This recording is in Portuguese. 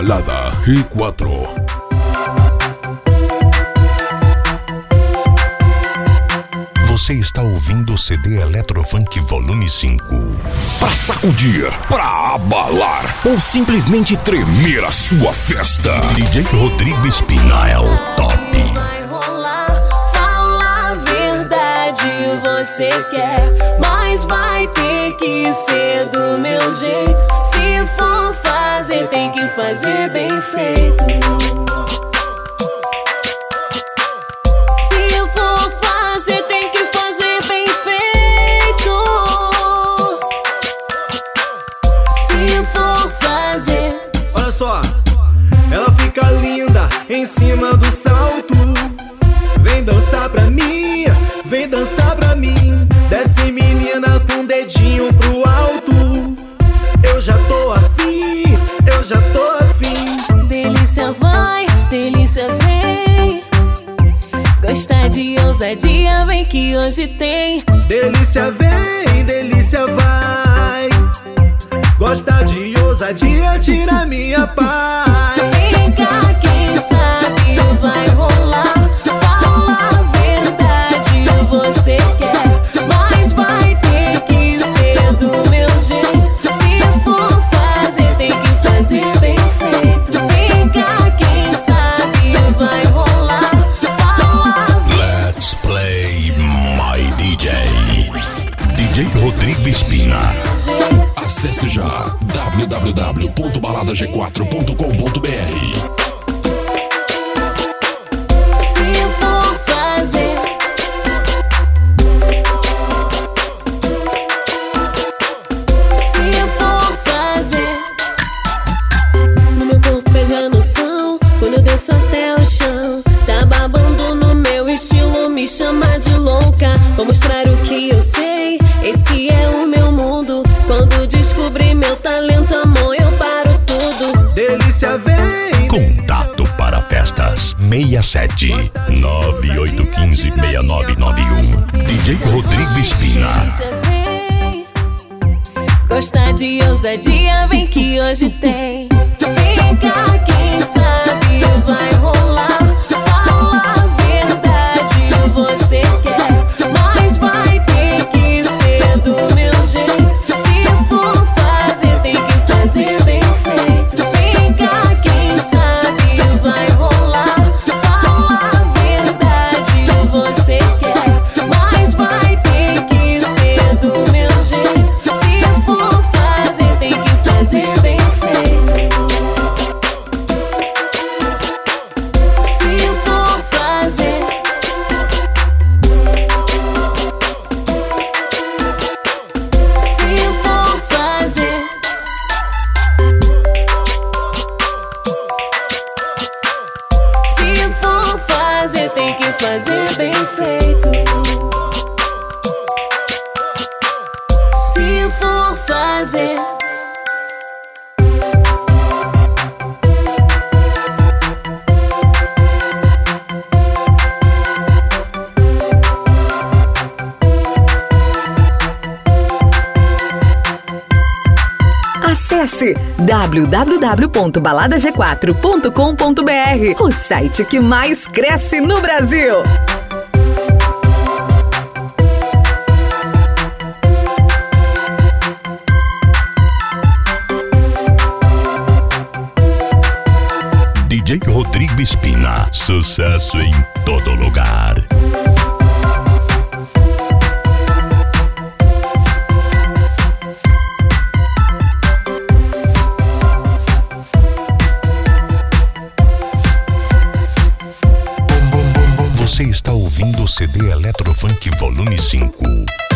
Balada G4. Você está ouvindo o CD Eletrofunk Volume 5. Pra sacudir, pra abalar ou simplesmente tremer a sua festa, DJ Rodrigo Espina é o top. Vai rolar, fala a verdade, você quer, mas vai ter que ser do meu jeito. Se for fazer, tem que fazer bem feito. Ela fica linda em cima do salto. Vem dançar pra mim, vem dançar pra mim. Desce menina com o dedinho pro alto. Eu já tô afim, eu já tô afim. Delícia vai, delícia vem. Gostar de ousadia, vem que hoje tem. Delícia vem, delícia vai. Gosta de ousadia, tira minha paz. Vem cá, quem sabe vai rolar. Fala a verdade, você quer, mas vai ter que ser do meu jeito. Se for fazer, tem que fazer bem feito. Vem cá, quem sabe vai rolar. Fala a verdade. Let's play my DJ. DJ Rodrigo Espina. acesse já www.baladag4.com.br. Se for fazer, se for fazer, no meu corpo perde a noção. Quando eu desço até o chão, tá babando no meu estilo, me chama de louca. Vou mostrar o que eu sei, esse é o meu mundo. Quando descobri meu talento, amor, eu paro tudo. Delícia vem. Contato para festas 67 9815 6991. DJ Rodrigo Espina. Delícia vem. Gostar de ousadia, vem que hoje tem. Vem cá, quem sabe vai rolar. Fala a verdade, você quer, mas vai ter que ser do meu jeito. Se for fazer, tem que fazer bem feito. Vem cá, quem sabe vai rolar. Fala a verdade, você quer, mas vai ter que ser do meu jeito. Se for fazer, tem que fazer bem feito. Se for fazer, se for fazer, se for fazer, tem que fazer bem feito. Se for fazer, Acesse www.baladag4.com.br, o site que mais cresce no Brasil. DJ Rodrigo Espina. Sucesso em todo lugar. Você está ouvindo o CD Eletrofunk Volume 5.